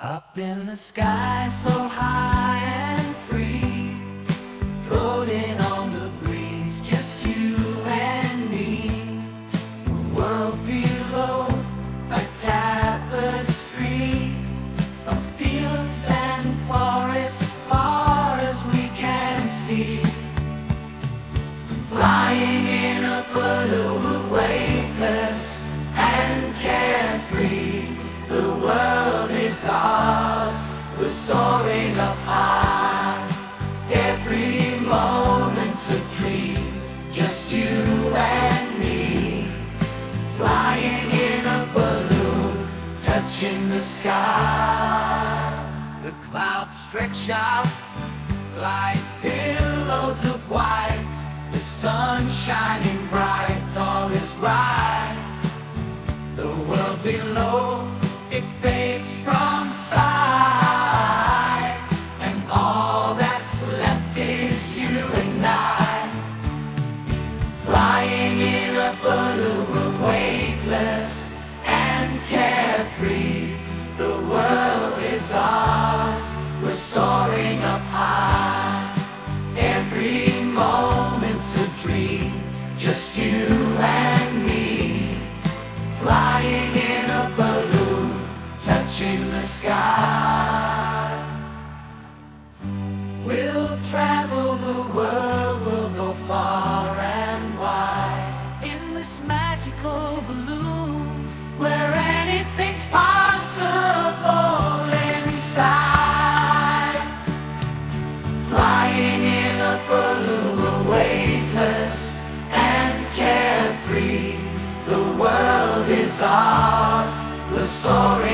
Up in the sky so high and free, floating on the breeze, just you and me. The world below, a tapestry of fields and forests far as we can see. Flying in a balloon, weightless and carefree. The world is ours, we're soaring up high. Every moment's a dream, just you and me. Flying in a balloon, touching the sky. The clouds stretch out like pillows of white. The sun shining bright, all is right. The world below, it fades from sight, and all that's left is you and I. Flying in a balloon, weightless and carefree. The world is ours, we're soaring up high. Every moment's a dream, just you and me. Flying in a balloon, touching the sky.